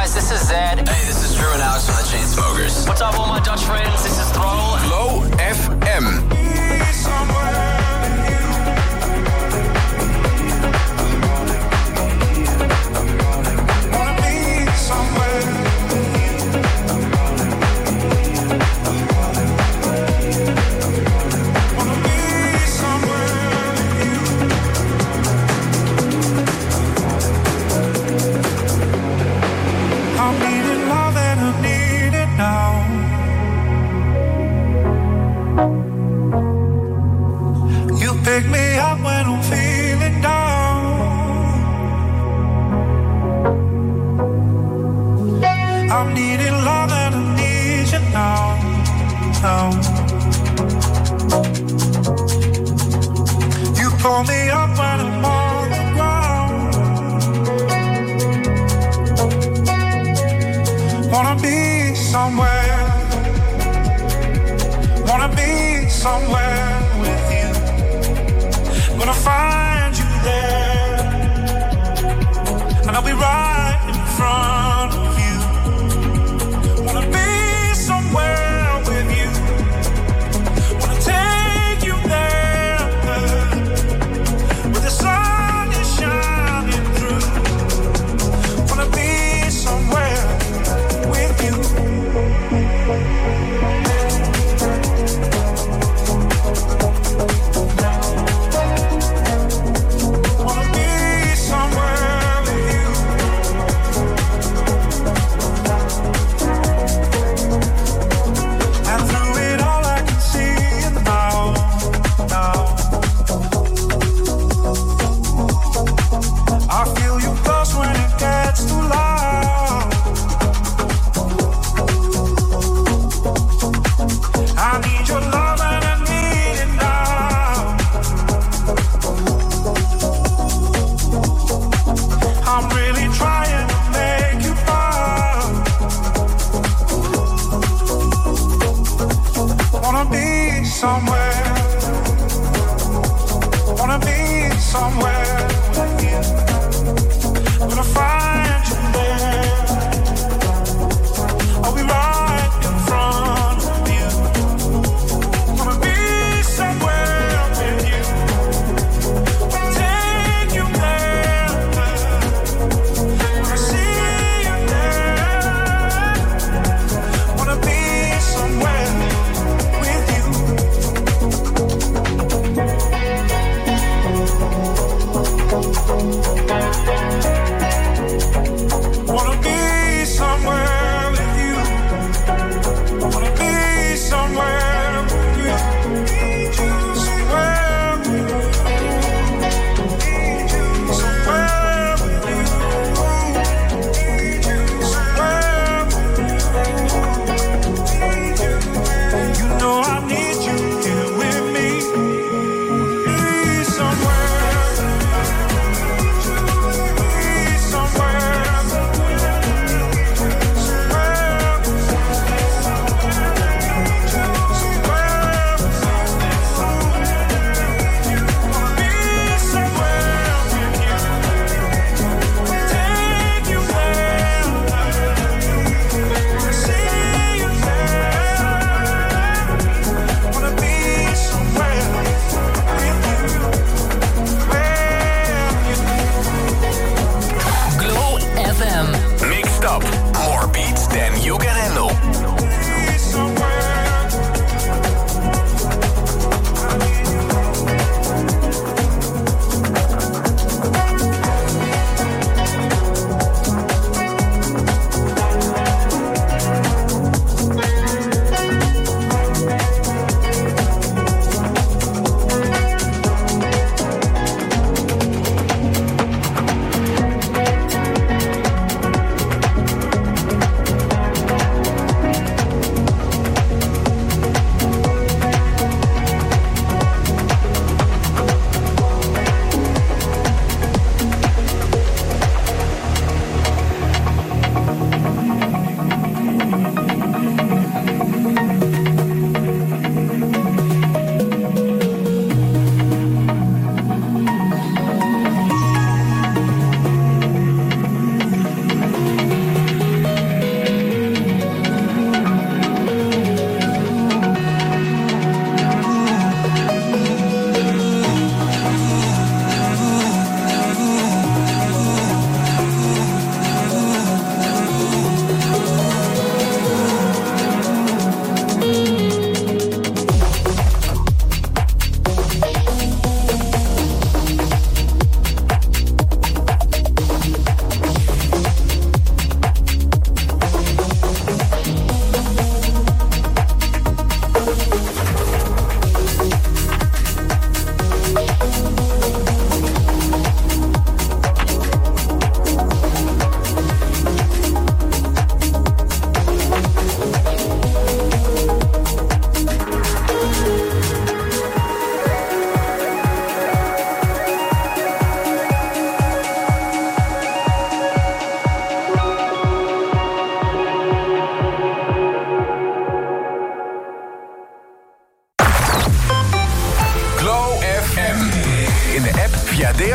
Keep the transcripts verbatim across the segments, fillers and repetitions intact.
guys, this is Zed. Hey, this is Drew and Alex from the Chainsmokers. What's up, all my Dutch friends? This is Thrall. Glow F M. Pick me up when I'm feeling down. I'm needing love and I need you now, now. You pull me up when I'm on the ground. Wanna be somewhere, wanna be somewhere with you. Gonna find you there, and I'll be right in front of you. Wanna be somewhere with you. Wanna take you there, where the sun is shining through. Wanna be somewhere with you.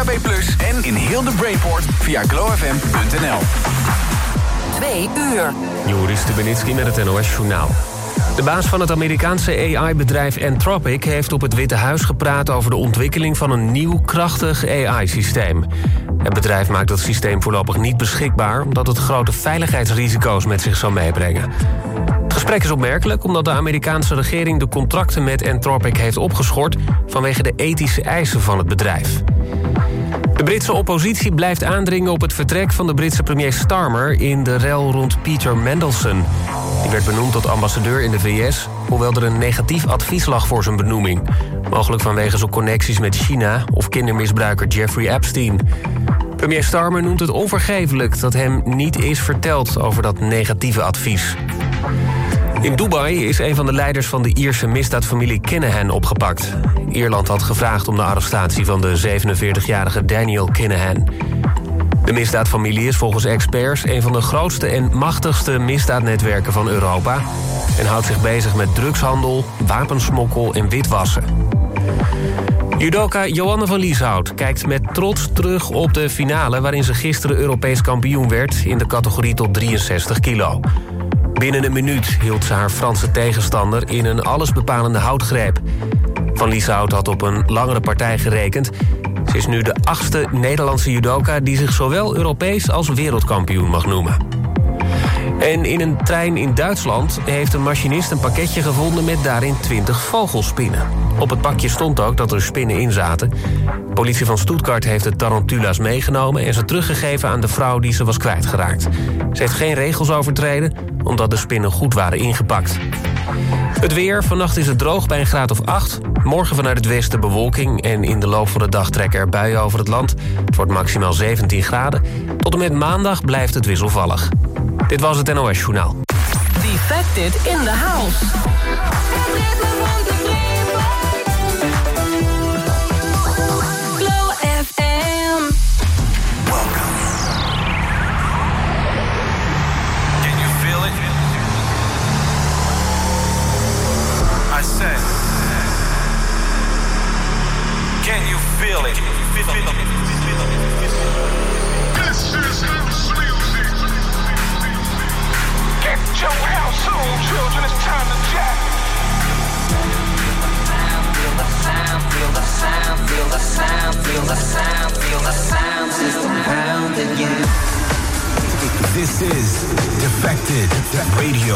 B plus, en in heel de Brainport via glow f m punt n l. Twee uur. Joris Stubenitski met het N O S-journaal. De baas van het Amerikaanse A I-bedrijf Anthropic heeft op het Witte Huis gepraat over de ontwikkeling van een nieuw krachtig A I-systeem. Het bedrijf maakt dat systeem voorlopig niet beschikbaar, omdat het grote veiligheidsrisico's met zich zou meebrengen. Het gesprek is opmerkelijk omdat de Amerikaanse regering de contracten met Anthropic heeft opgeschort vanwege de ethische eisen van het bedrijf. De Britse oppositie blijft aandringen op het vertrek van de Britse premier Starmer in de rel rond Peter Mandelson. Die werd benoemd tot ambassadeur in de V S, hoewel er een negatief advies lag voor zijn benoeming. Mogelijk vanwege zijn connecties met China of kindermisbruiker Jeffrey Epstein. Premier Starmer noemt het onvergeeflijk dat hem niet is verteld over dat negatieve advies. In Dubai is een van de leiders van de Ierse misdaadfamilie Kinahan opgepakt. Ierland had gevraagd om de arrestatie van de zevenenveertigjarige Daniel Kinahan. De misdaadfamilie is volgens experts een van de grootste en machtigste misdaadnetwerken van Europa en houdt zich bezig met drugshandel, wapensmokkel en witwassen. Judoka Joanne van Lieshout kijkt met trots terug op de finale waarin ze gisteren Europees kampioen werd in de categorie tot drieënzestig kilo. Binnen een minuut hield ze haar Franse tegenstander in een allesbepalende houtgreep. Van Lieshout had op een langere partij gerekend. Ze is nu de achtste Nederlandse judoka die zich zowel Europees als wereldkampioen mag noemen. En in een trein in Duitsland heeft een machinist een pakketje gevonden met daarin twintig vogelspinnen. Op het pakje stond ook dat er spinnen in zaten. De politie van Stuttgart heeft de tarantula's meegenomen en ze teruggegeven aan de vrouw die ze was kwijtgeraakt. Ze heeft geen regels overtreden, omdat de spinnen goed waren ingepakt. Het weer, vannacht is het droog bij een graad of acht. Morgen vanuit het westen bewolking en in de loop van de dag trekken er buien over het land. Het wordt maximaal zeventien graden. Tot en met maandag blijft het wisselvallig. Dit was het N O S-journaal. Defected in the house. Glow F M. Welcome. Can you feel it? I said, can you feel it? Feel it. This is house music. Get your house on, children. It's time to jack. Feel the sound, feel the sound, feel the sound, feel the sound, feel the sound system pounding you. This is Defected Radio.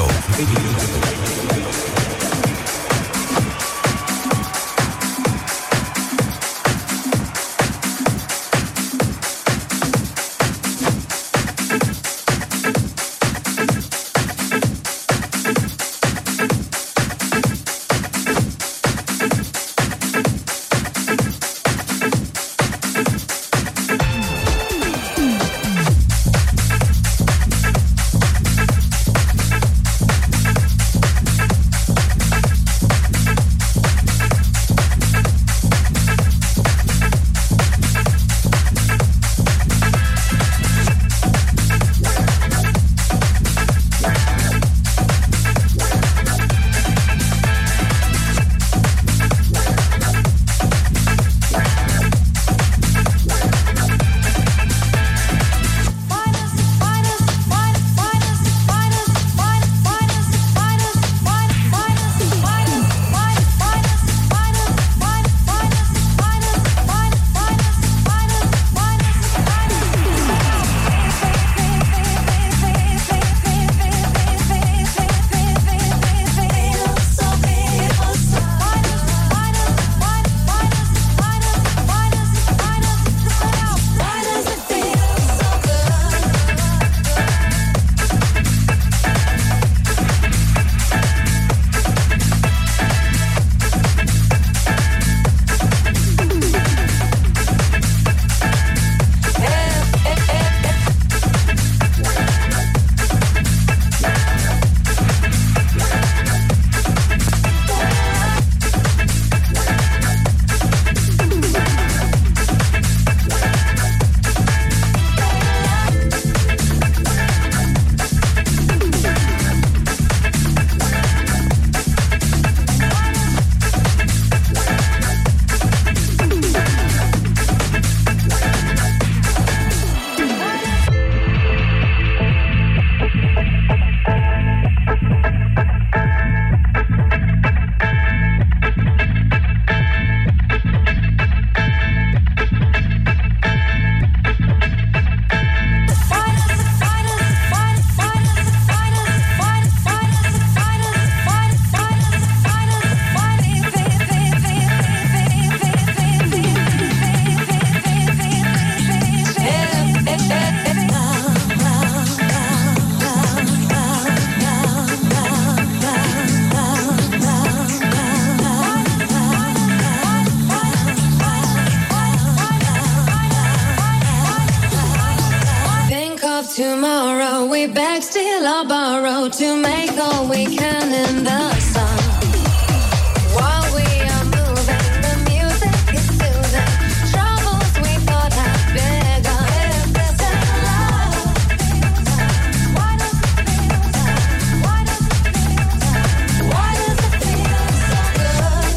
Marlboro to make all we can in the sun. While we are moving, the music is soothing. Troubles we thought had bigger. If this is love, why does it feel so? Why does it feel so? Why does it feel so good?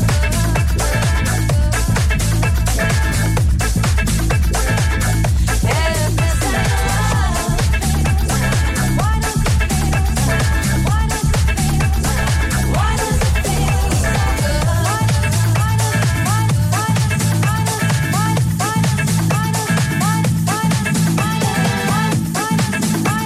If this is love, why does it feel so? Why does it feel so? Why does it feel so good? Why does why does why why does why does why why does why does why does why does why does why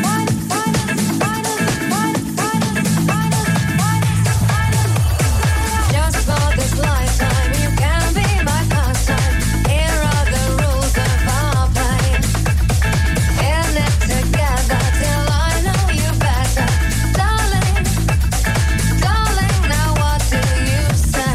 just for this lifetime you can be my pastime. Here are the rules of our play. In it together till I know you better, darling, darling. Now what do you say?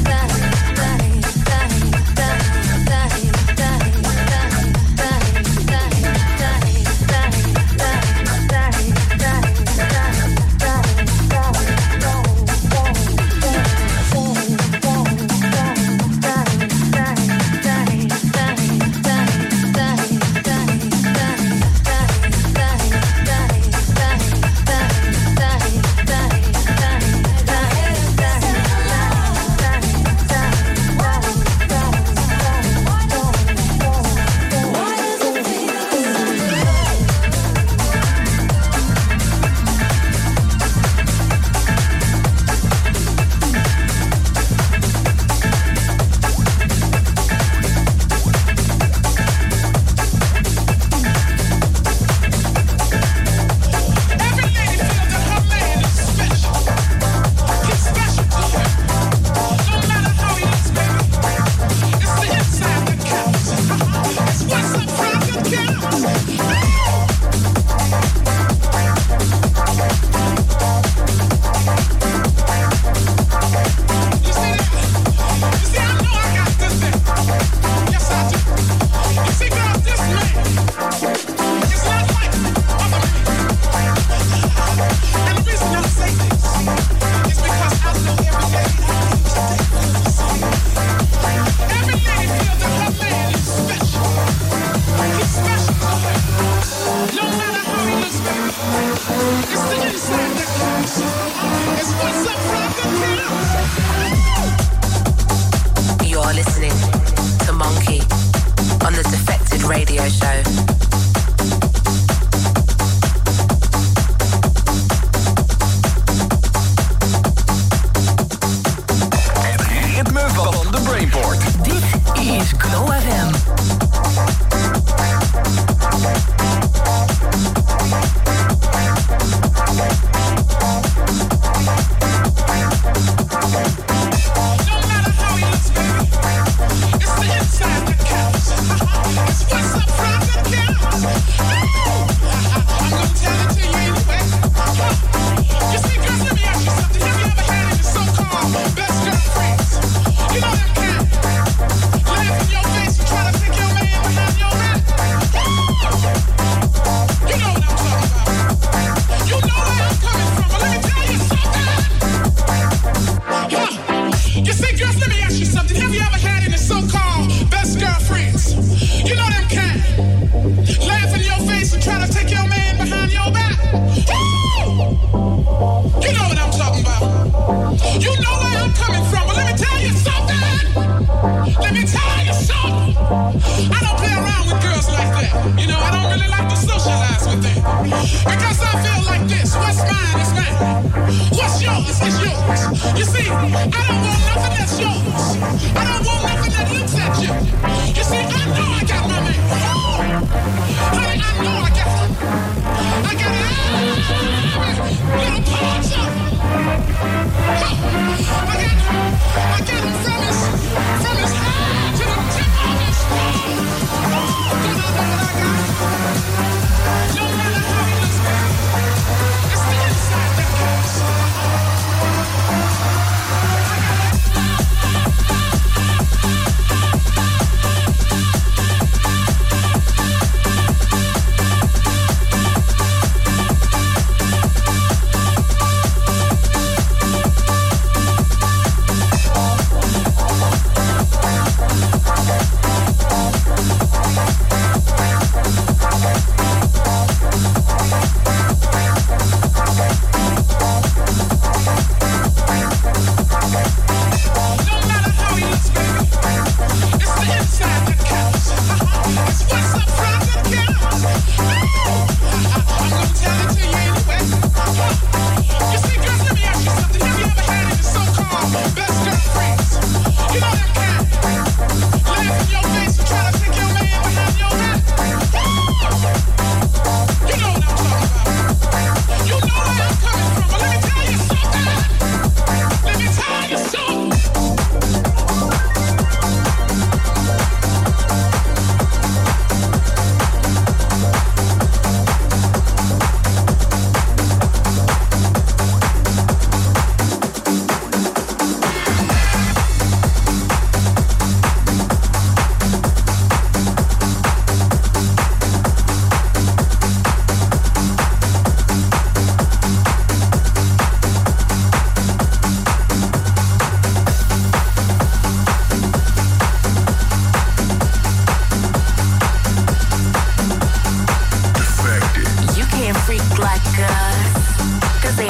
You're listening to Monkey on the Defected Radio Show. Het ritme van de Brainport. Dit is Glow F M. It's the inside that counts.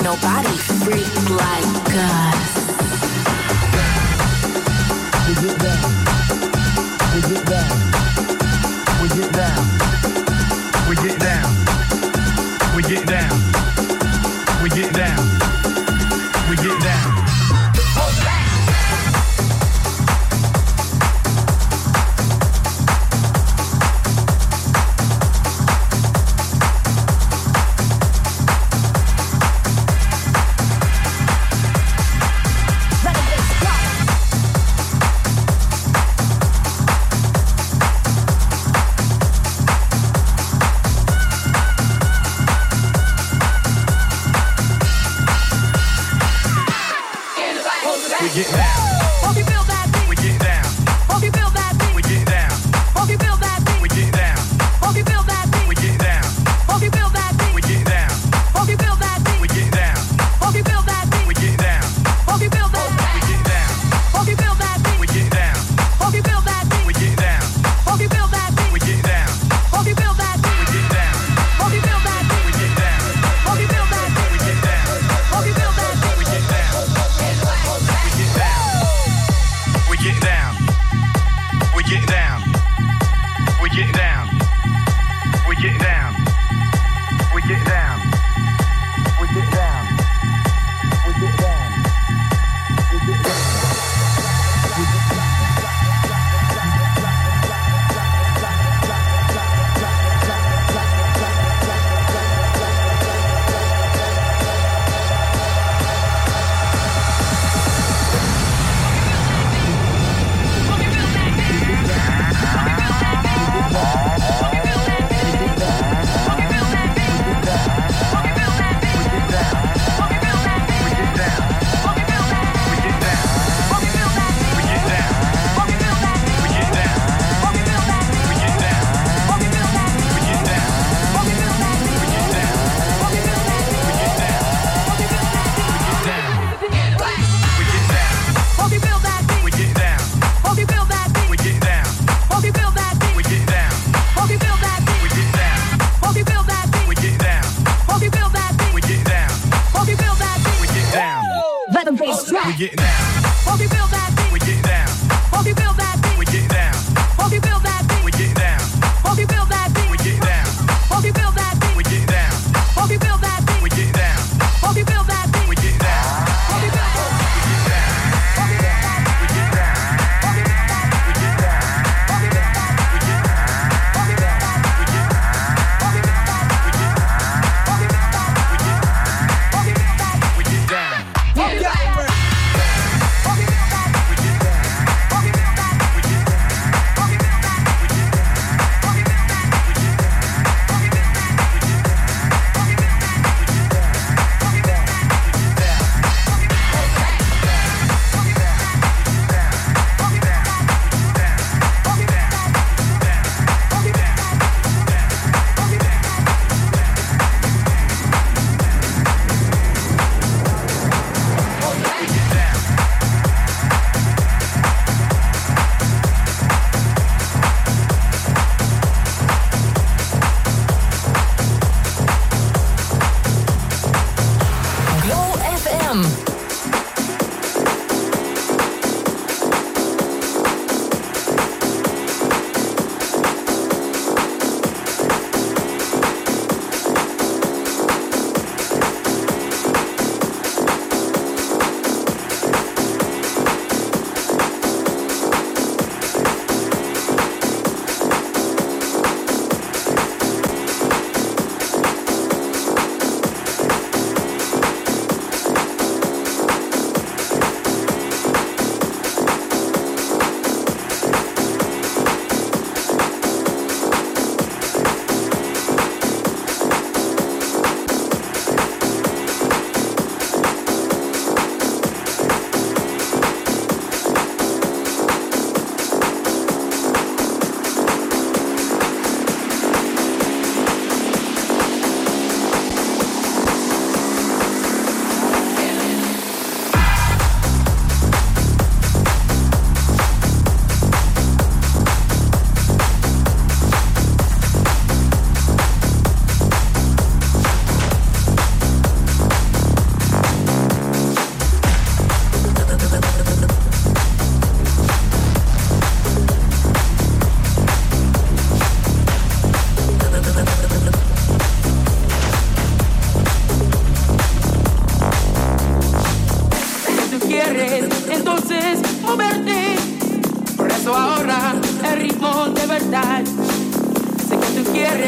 nobody freak like us. We get down. We get down. We get down. We get down. We get down. We get down. We get down.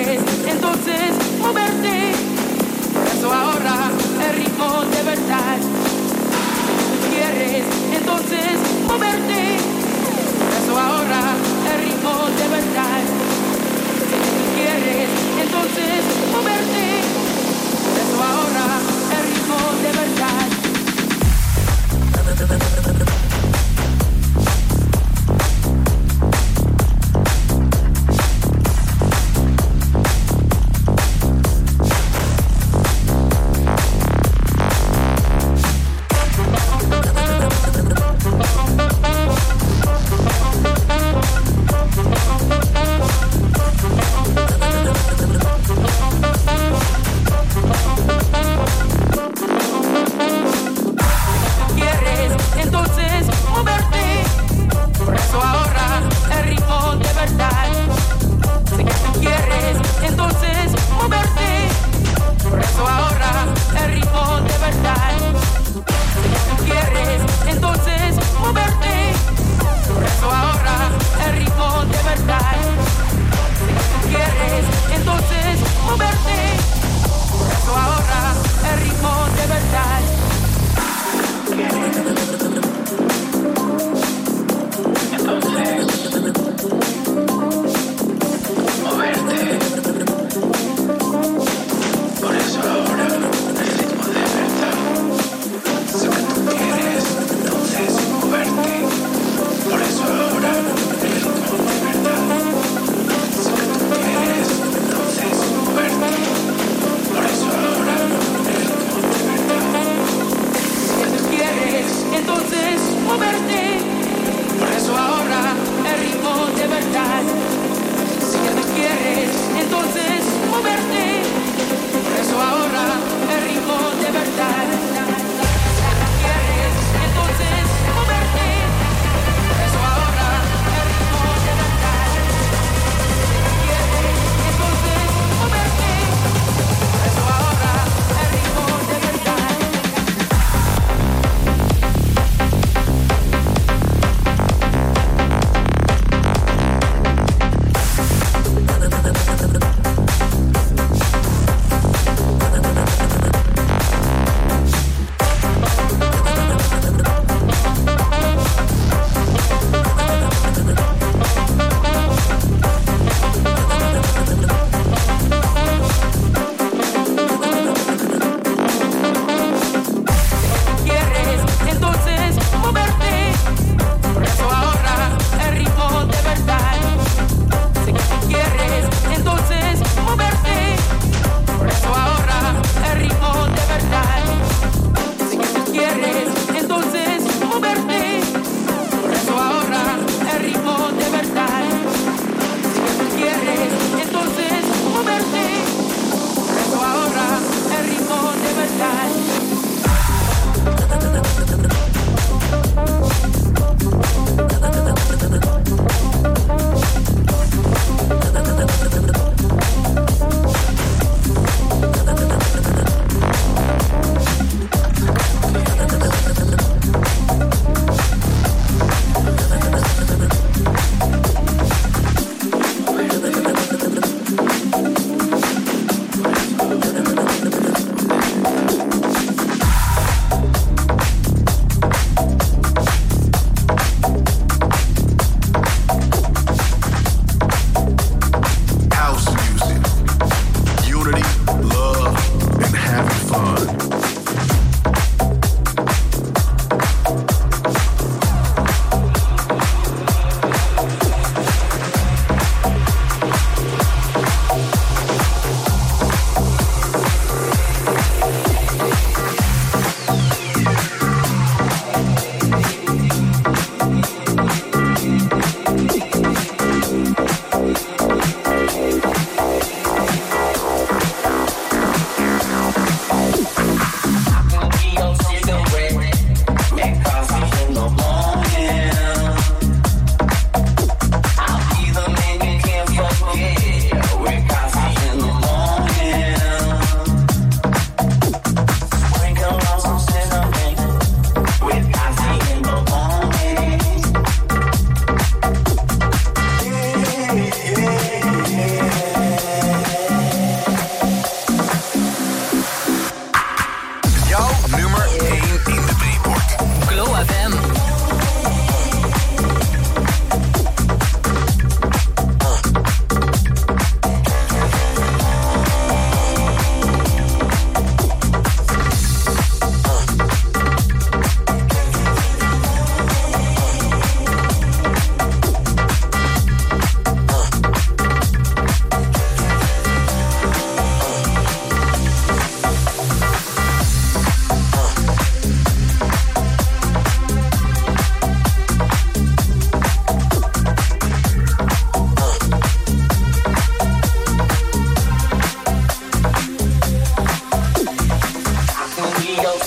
quieres entonces moverte. Por eso ahora el ritmo de verdad. Si tú quieres entonces moverte. Por eso ahora el ritmo de verdad. Si tú quieres entonces moverte. Por eso ahora el ritmo de verdad.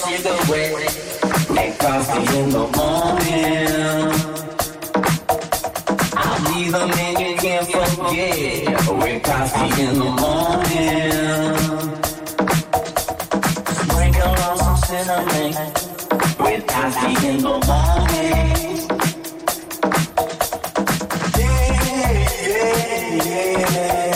cigarette and coffee in the morning. I'll be the man you can't forget with coffee in the morning. Sprinkle on some cinnamon with coffee in the morning. Yeah, yeah, yeah.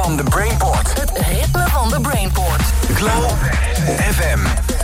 van de Brainport. Het ritme van de Brainport. Glow F M.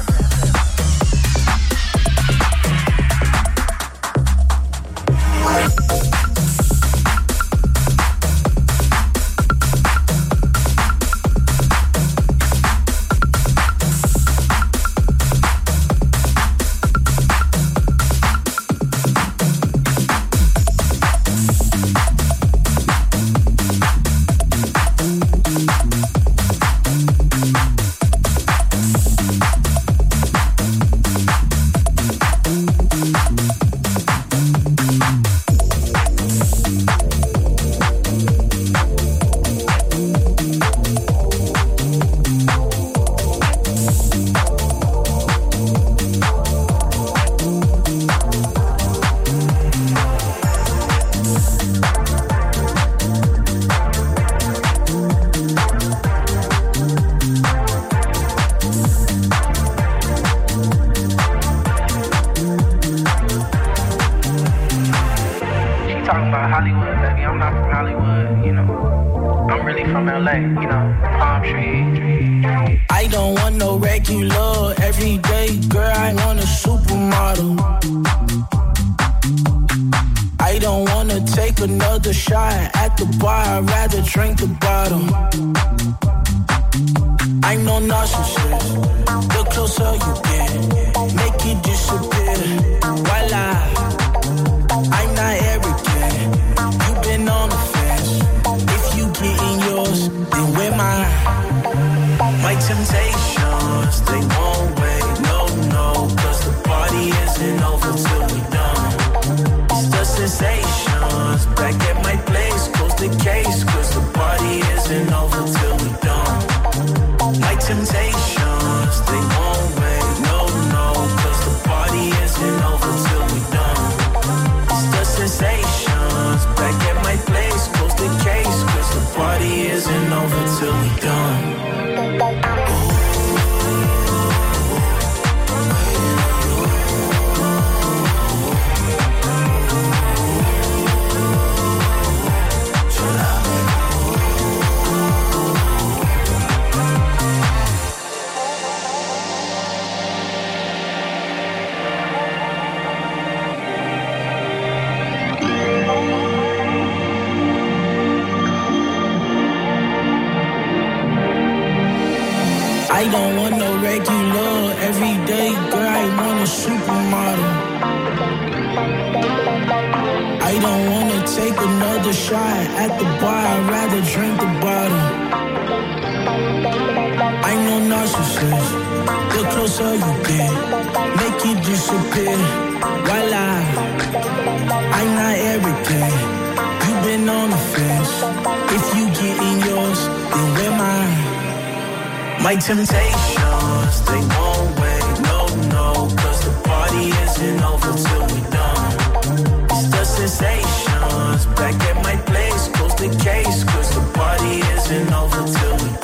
My temptations, they won't wait, no, no, cause the party isn't over till we done. It's the sensations, back at my place, close the case, cause the party isn't over till we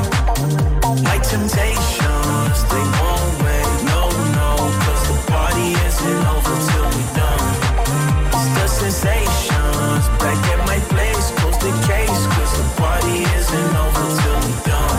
done. My temptations, they won't wait, no, no, cause the party isn't over till we done. It's the sensations, back at my place, close the case, cause the party isn't over till we done.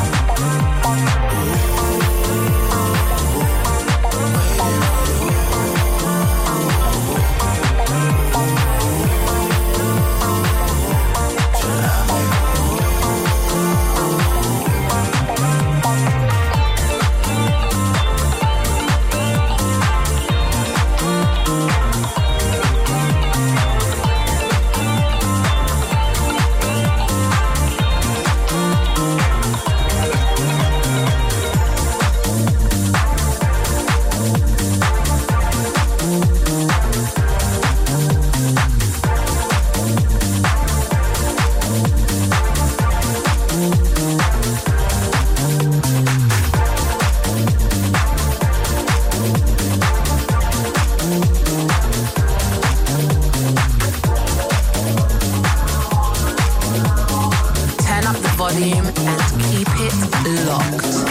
volume and keep it locked.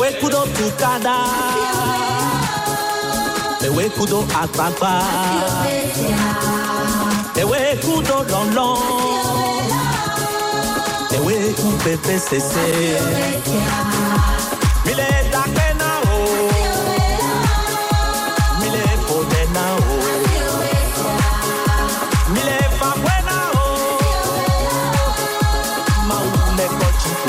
Ewe kudo tukada. Ewe kudo agbagba. Ewe kudo lọlọ. Ewe ku pepe sese. Mile dakpe na o. Mile pode na o. Mile fapwe na o. Ma ule kochiko.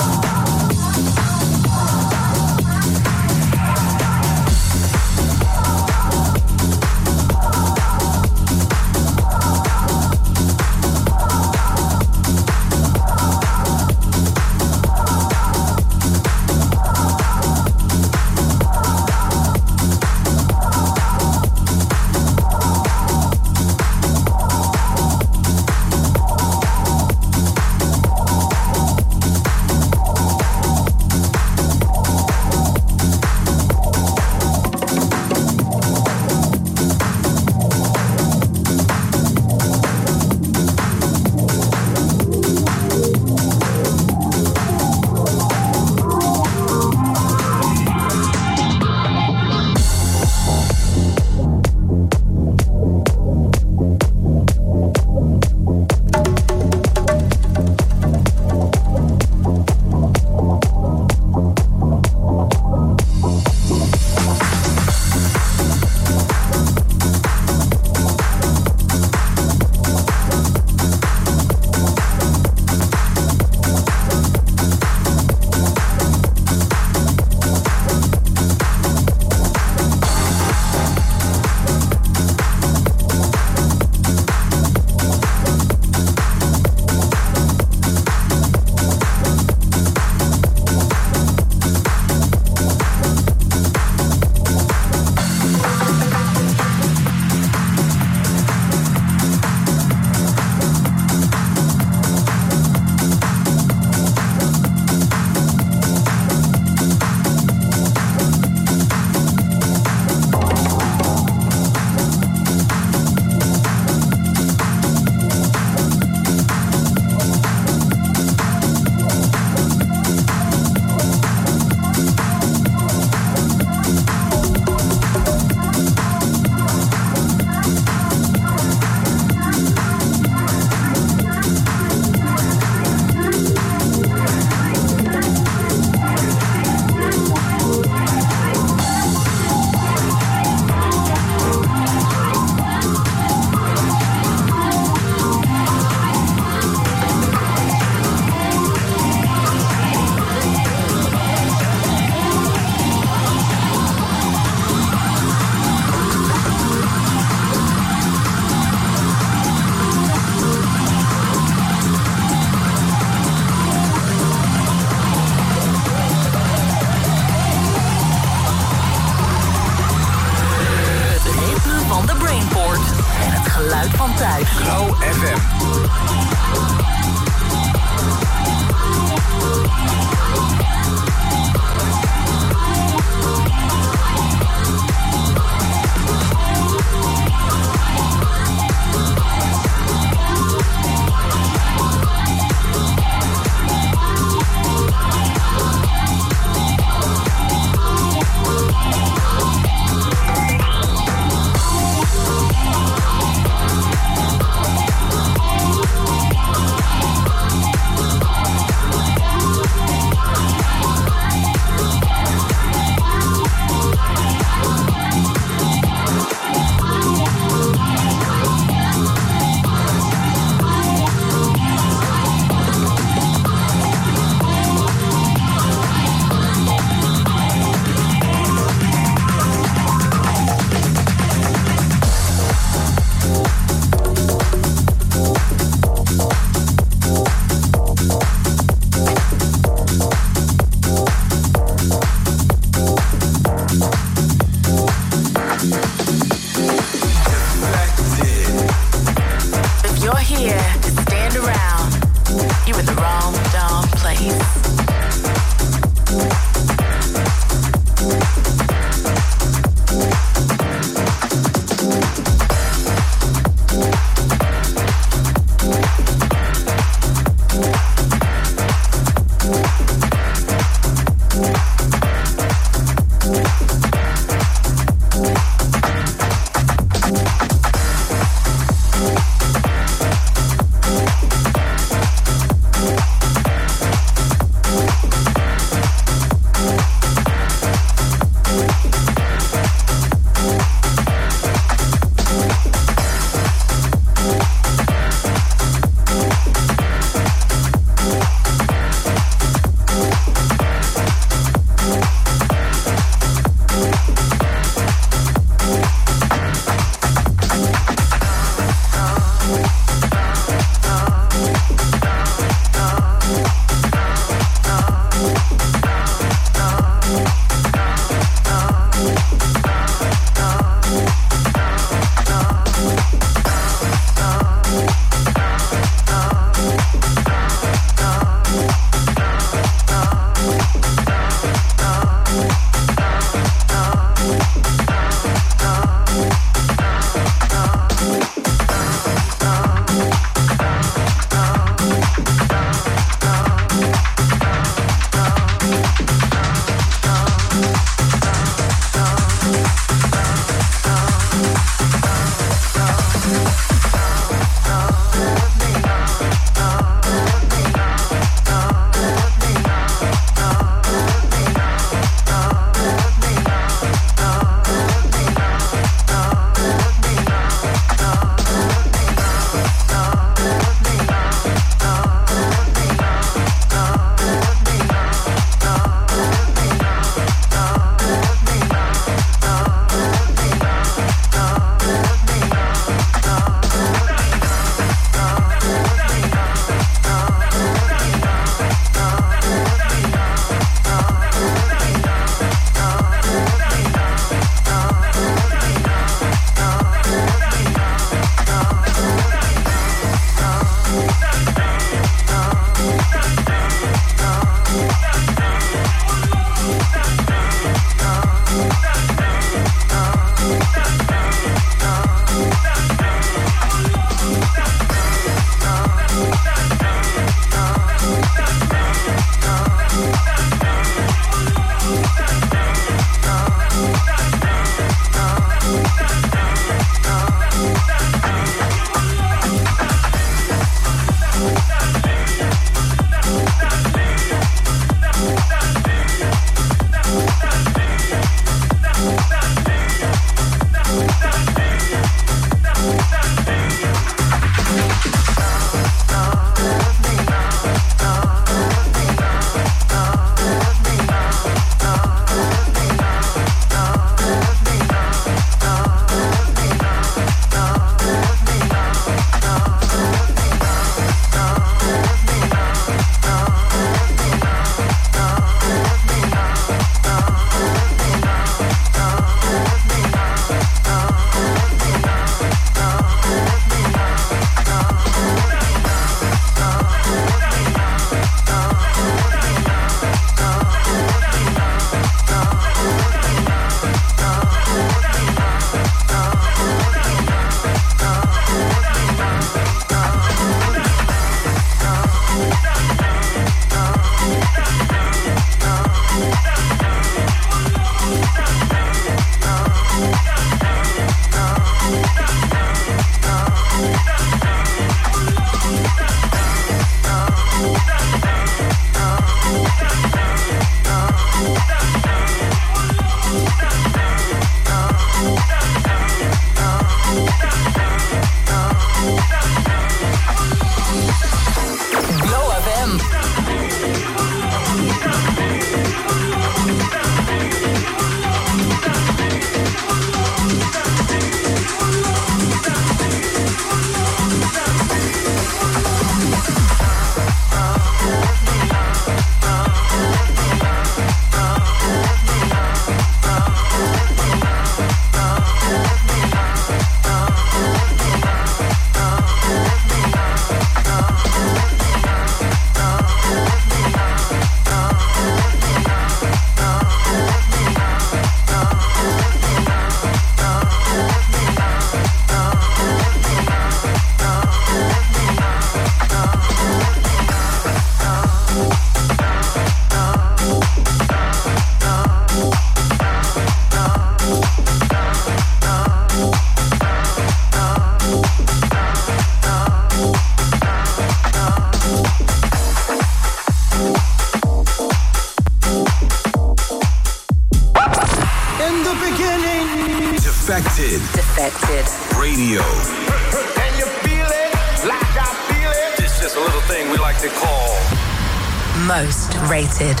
Defected. Defected. Radio. Can you feel it? Like I feel it? It's just a little thing we like to call Most rated.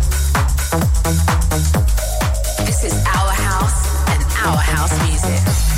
This is our house and our house music.